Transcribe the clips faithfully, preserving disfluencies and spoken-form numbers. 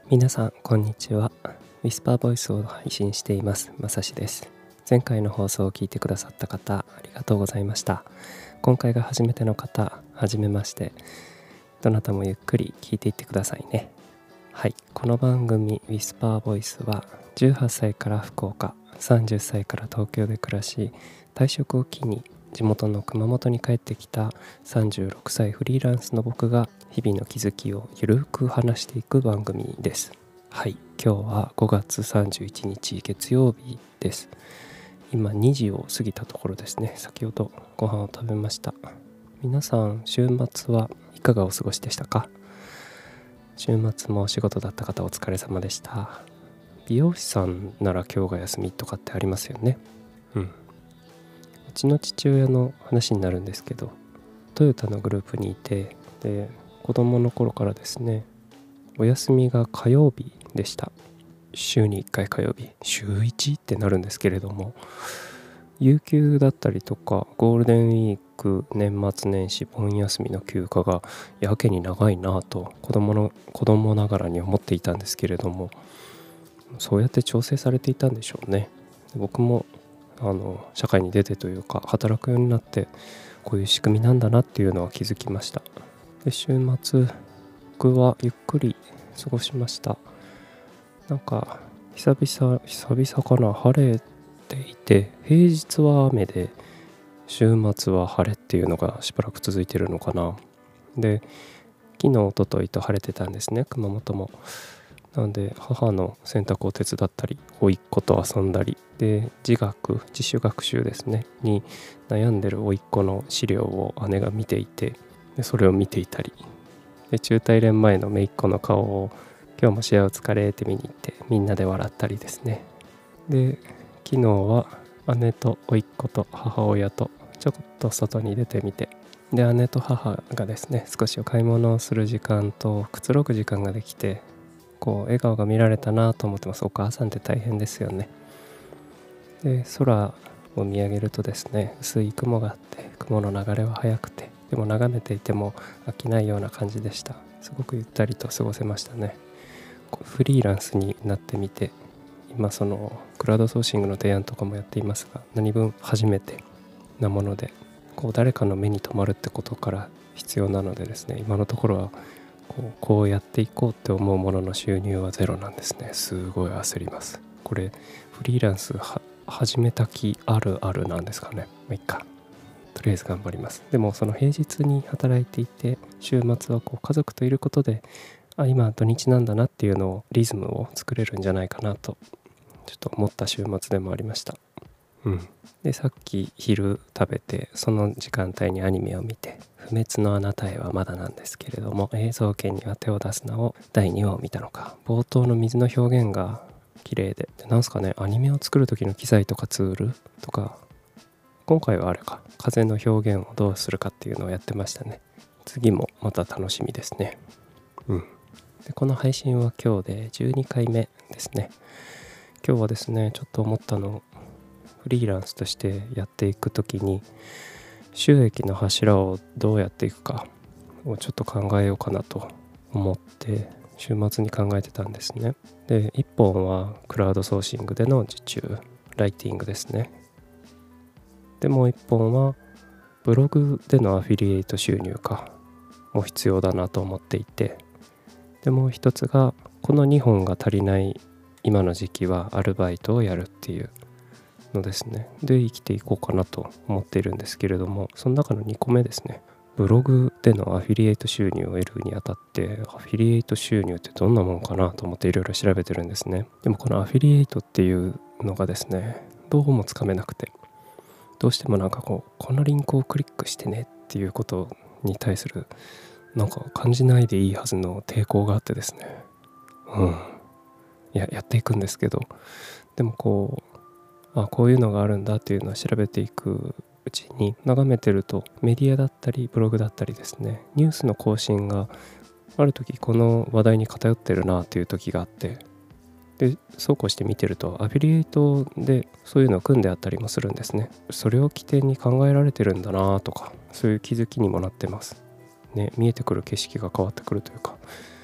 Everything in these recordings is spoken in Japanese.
皆さんこんにちは。ウィスパーボイスを配信していますまさしです。前回の放送を聞いてくださった方ありがとうございました。今回が初めての方、はじめまして。どなたもゆっくり聞いていってくださいね。はい、この番組ウィスパーボイスはじゅうはっさいから福岡、さんじゅっさいから東京で暮らし、退職を機に地元の熊本に帰ってきたさんじゅうろくさいフリーランスの僕が日々の気づきをゆるく話していく番組です。はい、今日はごがつさんじゅういちにち月曜日です。今にじを過ぎたところですね。先ほどご飯を食べました。皆さん週末はいかがお過ごしでしたか？週末もお仕事だった方お疲れ様でした。美容師さんなら今日が休みとかってありますよね。うん。うちの父親の話になるんですけど、トヨタのグループにいて、で子供の頃からですね、お休みが火曜日でした。週にいっかい火曜日、週いちってなるんですけれども、有給だったりとかゴールデンウィーク、年末年始、盆休みの休暇がやけに長いなと子供の子供ながらに思っていたんですけれども、そうやって調整されていたんでしょうね。僕もあの社会に出てというか働くようになってこういう仕組みなんだなっていうのは気づきました。で週末僕はゆっくり過ごしました。なんか久々久々かな、晴れていて、平日は雨で週末は晴れっていうのがしばらく続いてるのかな。で昨日一昨日と晴れてたんですね、熊本も。なので母の洗濯を手伝ったり、甥っ子と遊んだりで、自学自主学習ですねに悩んでる甥っ子の資料を姉が見ていて、でそれを見ていたりで、中大連前の姪っ子の顔を今日も試合お疲れって見に行ってみんなで笑ったりですね。で昨日は姉と甥っ子と母親とちょっと外に出てみて、で姉と母がですね少しお買い物をする時間とくつろぐ時間ができて、こう笑顔が見られたなと思ってます。お母さんって大変ですよね。で空を見上げるとですね、薄い雲があって、雲の流れは速くて、でも眺めていても飽きないような感じでした。すごくゆったりと過ごせましたね。フリーランスになってみて、今そのクラウドソーシングの提案とかもやっていますが、何分初めてなもので、こう誰かの目に留まるってことから必要なのでですね、今のところはこう、こうやっていこうって思うものの収入はゼロなんですね。すごい焦ります。これフリーランスは始めた気あるあるなんですかね。まあいいか、とりあえず頑張ります。でもその平日に働いていて、週末はこう家族といることで、あ今土日なんだなっていうのをリズムを作れるんじゃないかなとちょっと思った週末でもありました。うん、でさっき昼食べて、その時間帯にアニメを見て、不滅のあなたへはまだなんですけれども、映像権には手を出すなをだいにわを見たのか。冒頭の水の表現が綺麗で、でなんすかね、アニメを作る時の機材とかツールとか、今回はあれか、風の表現をどうするかっていうのをやってましたね。次もまた楽しみですね。うんでこの配信は今日でじゅうにかいめですね。今日はですね、ちょっと思ったの、フリーランスとしてやっていくときに収益の柱をどうやっていくかをちょっと考えようかなと思って週末に考えてたんですね。でいっぽんはクラウドソーシングでの受注ライティングですね。でもういっぽんはブログでのアフィリエイト収入かも必要だなと思っていて、でもう一つがこのにほんが足りない今の時期はアルバイトをやるっていうのですね。で生きていこうかなと思っているんですけれども、その中のにこめですね、ブログでのアフィリエイト収入を得るにあたって、アフィリエイト収入ってどんなもんかなと思っていろいろ調べてるんですね。でもこのアフィリエイトっていうのがですね、どうもつかめなくて、どうしてもなんかこうこのリンクをクリックしてねっていうことに対するなんか感じないでいいはずの抵抗があってですね、うんいややっていくんですけど、でもこうあこういうのがあるんだっていうのは調べていくうちに、眺めてるとメディアだったりブログだったりですね、ニュースの更新がある時この話題に偏ってるなっていう時があって、でそうこうして見てるとアフィリエイトでそういうのを組んであったりもするんですね。それを起点に考えられてるんだなとか、そういう気づきにもなってますね。見えてくる景色が変わってくるというか、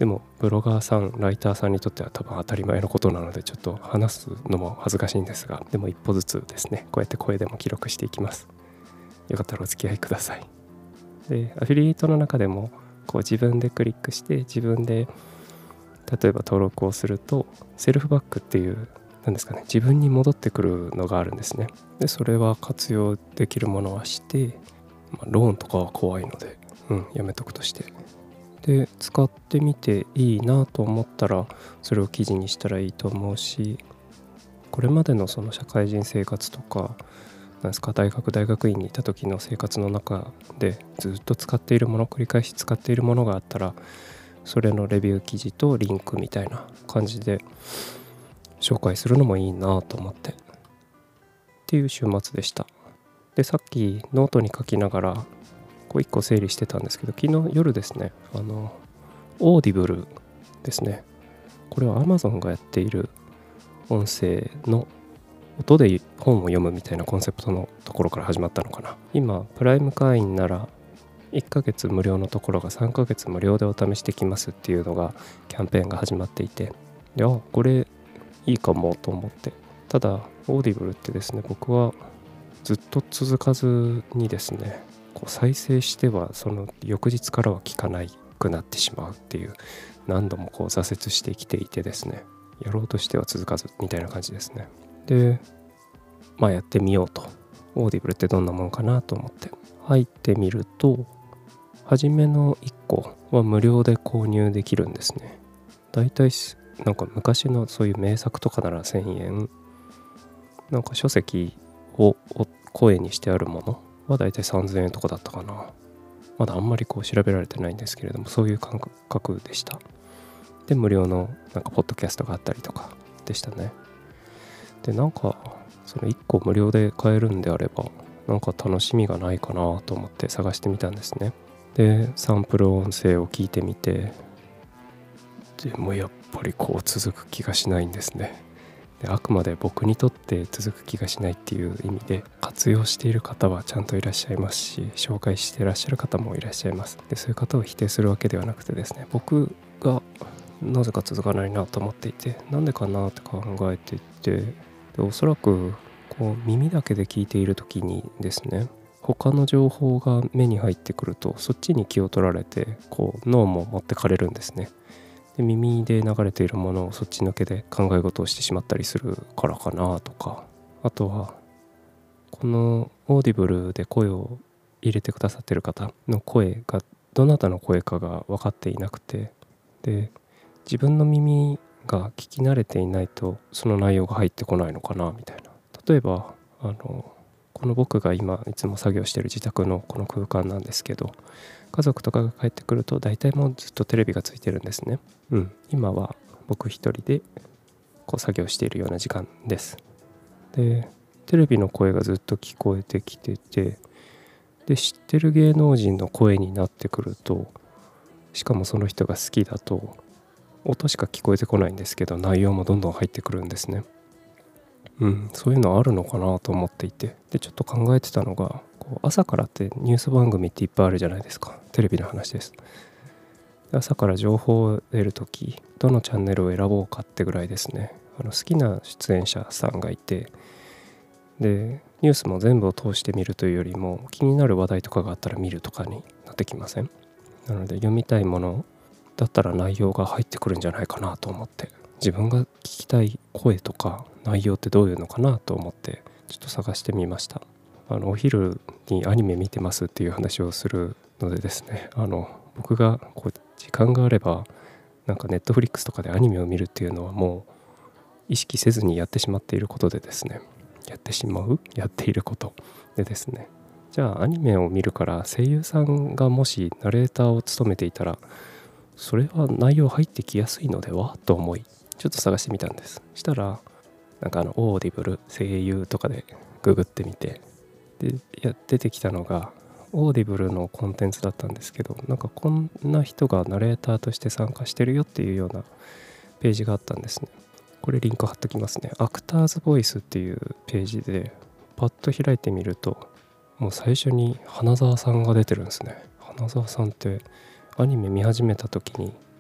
でもブロガーさんライターさんにとっては多分当たり前のことなので、ちょっと話すのも恥ずかしいんですが、でも一歩ずつですね、こうやって声でも記録していきます。よかったらお付き合いください。でアフィリエイトの中でもこう自分でクリックして自分で例えば登録をするとセルフバックっていうなんですかね、自分に戻ってくるのがあるんですね。でそれは活用できるものはして、まあ、ローンとかは怖いので、うん、やめとくとして、で使ってみていいなと思ったらそれを記事にしたらいいと思うし、これまでのその社会人生活とかなんですか、大学大学院にいた時の生活の中でずっと使っているもの、繰り返し使っているものがあったら、それのレビュー記事とリンクみたいな感じで紹介するのもいいなと思ってっていう週末でした。でさっきノートに書きながらこう一個整理してたんですけど、昨日夜ですね、あのオーディブルですね、これは Amazon がやっている音声の音で本を読むみたいなコンセプトのところから始まったのかな。今プライム会員ならいっかげつ無料のところがさんかげつ無料でお試しできますっていうのがキャンペーンが始まっていて、いやこれいいかもと思って、ただオーディブルってですね、僕はずっと続かずにですね、こう再生してはその翌日からは聞かないくなってしまうっていう、何度もこう挫折してきていてですね、やろうとしては続かずみたいな感じですね。でまあやってみようと、オーディブルってどんなもんかなと思って入ってみると、初めのいっこは無料で購入できるんですね。だいたいなんか昔のそういう名作とかならせんえん、なんか書籍を声にしてあるものはだいたいさんぜんえんとかだったかな。まだあんまりこう調べられてないんですけれども、そういう感覚でした。で無料のなんかポッドキャストがあったりとかでしたね。でなんかそのいっこ無料で買えるんであれば、なんか楽しみがないかなと思って探してみたんですね。でサンプル音声を聞いてみて、でもやっぱりこう続く気がしないんですね。であくまで僕にとって続く気がしないっていう意味で、活用している方はちゃんといらっしゃいますし、紹介していらっしゃる方もいらっしゃいます。でそういう方を否定するわけではなくてですね、僕がなぜか続かないなと思っていて、なんでかなって考えていて、でおそらくこう耳だけで聞いている時にですね、他の情報が目に入ってくるとそっちに気を取られて、こう脳も持ってかれるんですね。で耳で流れているものをそっちのけで考え事をしてしまったりするからかなとか、あとはこのオーディブルで声を入れてくださっている方の声がどなたの声かが分かっていなくて、で自分の耳が聞き慣れていないとその内容が入ってこないのかなみたいな。例えばあのこの僕が今いつも作業している自宅のこの空間なんですけど、家族とかが帰ってくると大体もうずっとテレビがついてるんですね。うん、今は僕一人でこう作業しているような時間です。でテレビの声がずっと聞こえてきてて、で知ってる芸能人の声になってくると、しかもその人が好きだと音しか聞こえてこないんですけど、内容もどんどん入ってくるんですね。うん、そういうのあるのかなと思っていて、でちょっと考えてたのが、こう朝からってニュース番組っていっぱいあるじゃないですか。テレビの話です。朝から情報を得るとき、どのチャンネルを選ぼうかってぐらいですね、あの好きな出演者さんがいて、でニュースも全部を通して見るというよりも、気になる話題とかがあったら見るとかになってきません？なので読みたいものだったら内容が入ってくるんじゃないかなと思って、自分が聞きたい声とか内容ってどういうのかなと思ってちょっと探してみました。あのお昼にアニメ見てますっていう話をするのでですね、あの僕がこう時間があればなんかネットフリックスとかでアニメを見るっていうのはもう意識せずにやってしまっていることでですね、やってしまうやっていることでですね、じゃあアニメを見るから声優さんがもしナレーターを務めていたらそれは内容入ってきやすいのではと思い、ちょっと探してみたんです。したらなんかあのオーディブル声優とかでググってみて、でいや出てきたのがオーディブルのコンテンツだったんですけど、なんかこんな人がナレーターとして参加してるよっていうようなページがあったんですね。これリンク貼っときますね。アクターズボイスっていうページでパッと開いてみると、もう最初に花澤さんが出てるんですね。花澤さんってアニメ見始めた時に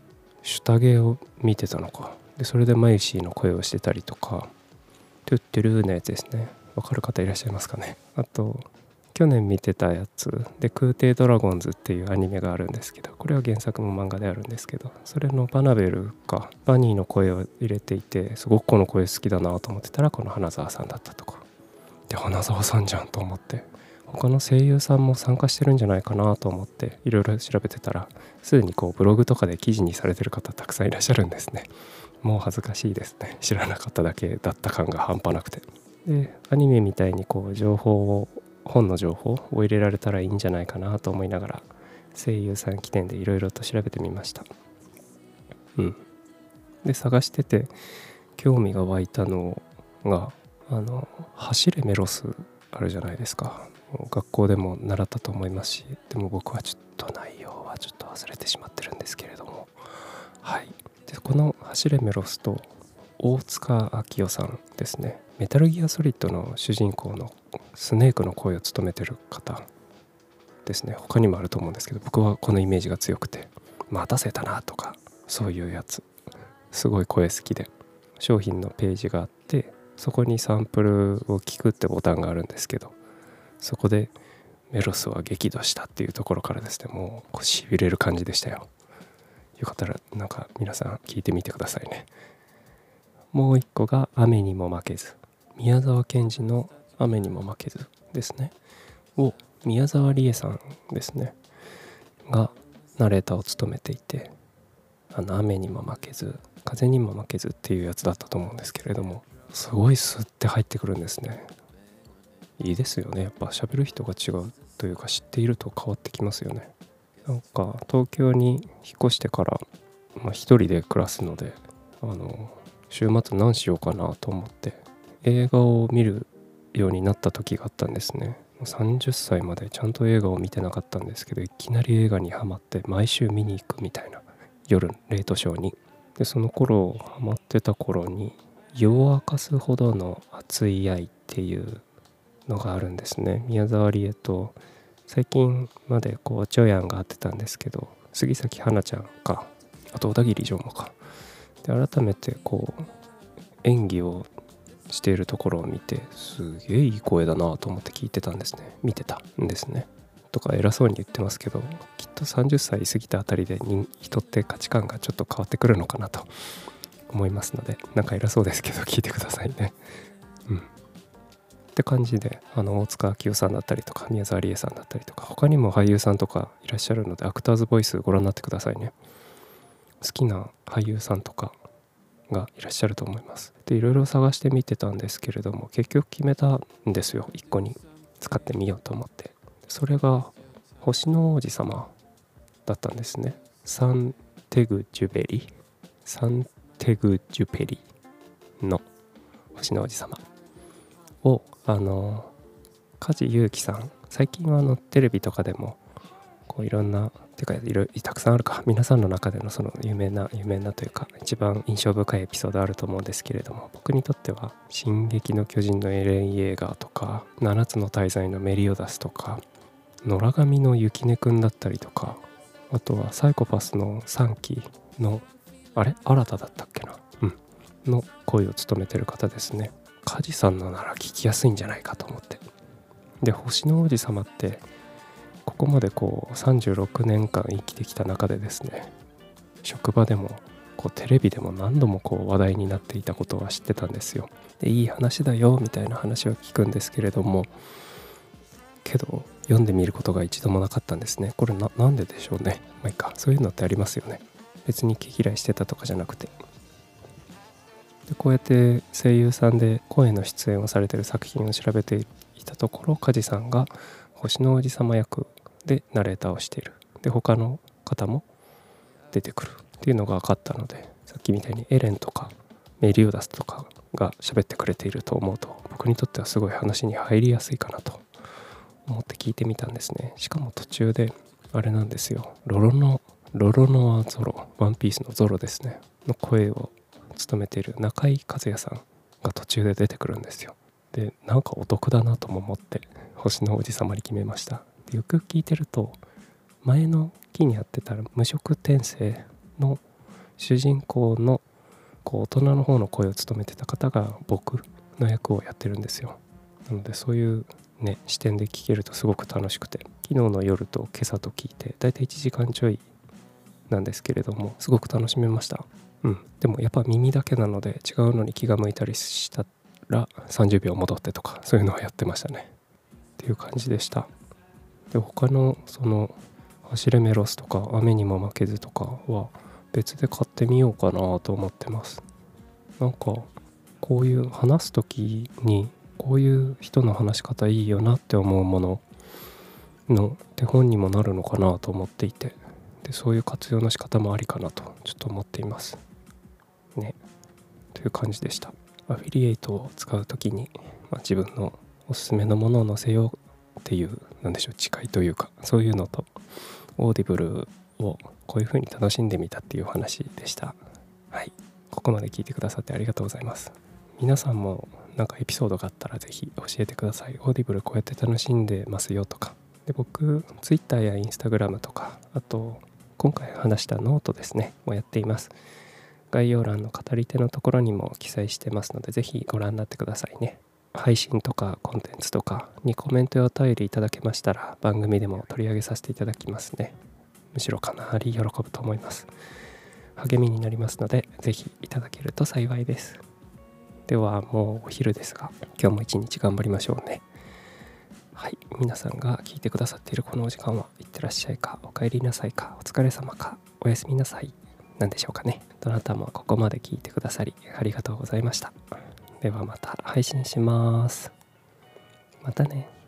シュタゲを見てたのか。でそれでマユシーの声をしてたりとか、トゥットゥルーのやつですね。わかる方いらっしゃいますかね。あと去年見てたやつで空挺ドラゴンズっていうアニメがあるんですけど、これは原作も漫画であるんですけど、それのバナベルかバニーの声を入れていて、すごくこの声好きだなと思ってたら、この花澤さんだったとかで、花澤さんじゃんと思って、他の声優さんも参加してるんじゃないかなと思っていろいろ調べてたら、すでにこうブログとかで記事にされてる方たくさんいらっしゃるんですね。もう恥ずかしいですね。知らなかっただけだった感が半端なくて。でアニメみたいにこう情報を本の情報を入れられたらいいんじゃないかなと思いながら、声優さん起点でいろいろと調べてみました。うんで探してて興味が湧いたのが、あの走れメロスあるじゃないですか。学校でも習ったと思いますし、でも僕はちょっと内容はちょっと忘れてしまってるんですけれども、はいでこの走れメロスと大塚明夫さんですね、メタルギアソリッドの主人公のスネークの声を務めてる方ですね。他にもあると思うんですけど、僕はこのイメージが強くて、待たせたなとかそういうやつ、すごい声好きで、商品のページがあって、そこにサンプルを聞くってボタンがあるんですけど、そこでメロスは激怒したっていうところからですね、もうしびれる感じでしたよ。よかったらなんか皆さん聞いてみてくださいね。もう一個が雨にも負けず、宮沢賢治の雨にも負けずですねを宮沢りえさんですねがナレーターを務めていて、あの雨にも負けず風にも負けずっていうやつだったと思うんですけれども、すごいスッて入ってくるんですね。いいですよね。やっぱ喋る人が違うというか、知っていると変わってきますよね。なんか東京に引っ越してから、まあ、一人で暮らすので、あの週末何しようかなと思って映画を見るようになった時があったんですね。さんじゅっさいまでちゃんと映画を見てなかったんですけど、いきなり映画にハマって毎週見に行くみたいな、夜レートショーに。でその頃ハマってた頃に夜を明かすほどの熱い愛っていうのがあるんですね。宮沢りえと最近までこうチョヤンが会ってたんですけど、杉咲花ちゃんか、あと小田切城もかで、改めてこう演技をしているところを見て、すげえいい声だなと思って聞いてたんですね。見てたんですね。とか偉そうに言ってますけど、きっとさんじゅっさい過ぎたあたりで人って価値観がちょっと変わってくるのかなと思いますので、なんか偉そうですけど聞いてくださいね。うん。って感じで、あの大塚明夫さんだったりとか宮沢りえさんだったりとか、他にも俳優さんとかいらっしゃるので、アクターズボイスご覧になってくださいね。好きな俳優さんとかがいらっしゃると思います。でいろいろ探してみてたんですけれども、結局決めたんですよ。いっこに使ってみようと思って。それが星の王子様だったんですね。サンテグジュペリサンテグジュペリの星の王子様を、あの梶裕貴さん、最近はあのテレビとかでもこういろんなてかいろいろたくさんあるか、皆さんの中でのその有名な有名なというか一番印象深いエピソードあると思うんですけれども、僕にとっては進撃の巨人のエレン・イェーガーとか、ななつの大罪のメリオダスとか、野良神の雪音くんだったりとか、あとはサイコパスのさんきのあれ新ただったっけな、うんの声を務めてる方ですね。梶さんのなら聞きやすいんじゃないかと思って。で星の王子様ってここまでこうさんじゅうろくねんかん生きてきた中でですね、職場でもこうテレビでも何度もこう話題になっていたことは知ってたんですよ。でいい話だよみたいな話を聞くんですけれども、けど読んでみることが一度もなかったんですね。これ な, なんででしょうね。まあいいか、そういうのってありますよね。別に毛嫌いしてたとかじゃなくて。でこうやって声優さんで声の出演をされている作品を調べていたところ、梶さんが星の王子様役でナレーターをしている。で他の方も出てくるっていうのが分かったので、さっきみたいにエレンとかメリオダスとかが喋ってくれていると思うと、僕にとってはすごい話に入りやすいかなと思って聞いてみたんですね。しかも途中であれなんですよ、ロロノロロノアゾロ、ワンピースのゾロですねの声を務めている中井和也さんが途中で出てくるんですよ。でなんかお得だなとも思って星の王子様に決めました。でよく聞いてると、前の期にやってた無色転生の主人公のこう大人の方の声を務めてた方が僕の役をやってるんですよ。なのでそういうね視点で聞けるとすごく楽しくて、昨日の夜と今朝と聞いてだいたいいちじかんちょいなんですけれども、すごく楽しめました。うん、でもやっぱ耳だけなので違うのに気が向いたりしたらさんじゅうびょう戻ってとかそういうのはやってましたねっていう感じでした。で他のその走れメロスとか雨にも負けずとかは別で買ってみようかなと思ってます。なんかこういう話す時にこういう人の話し方いいよなって思うものの手本にもなるのかなと思っていて、でそういう活用の仕方もありかなとちょっと思っていますねという感じでした。アフィリエイトを使う時に、まあ、自分のおすすめのものを載せようっていうなんでしょう誓いというか、そういうのとオーディブルをこういう風に楽しんでみたっていう話でした。はい、ここまで聞いてくださってありがとうございます。皆さんもなんかエピソードがあったらぜひ教えてください。オーディブルこうやって楽しんでますよとかで、僕 Twitter や Instagram とか、あと今回話したノートですねもやっています。概要欄の語り手のところにも記載してますので、ぜひご覧になってくださいね。配信とかコンテンツとかにコメントやお便りいただけましたら番組でも取り上げさせていただきますね。むしろかなり喜ぶと思います。励みになりますのでぜひいただけると幸いです。ではもうお昼ですが、今日も一日頑張りましょうね。はい、皆さんが聞いてくださっているこのお時間はいってらっしゃいか、お帰りなさいか、お疲れ様か、おやすみなさいなんでしょうかね。どなたもここまで聞いてくださりありがとうございました。ではまた配信します。またね。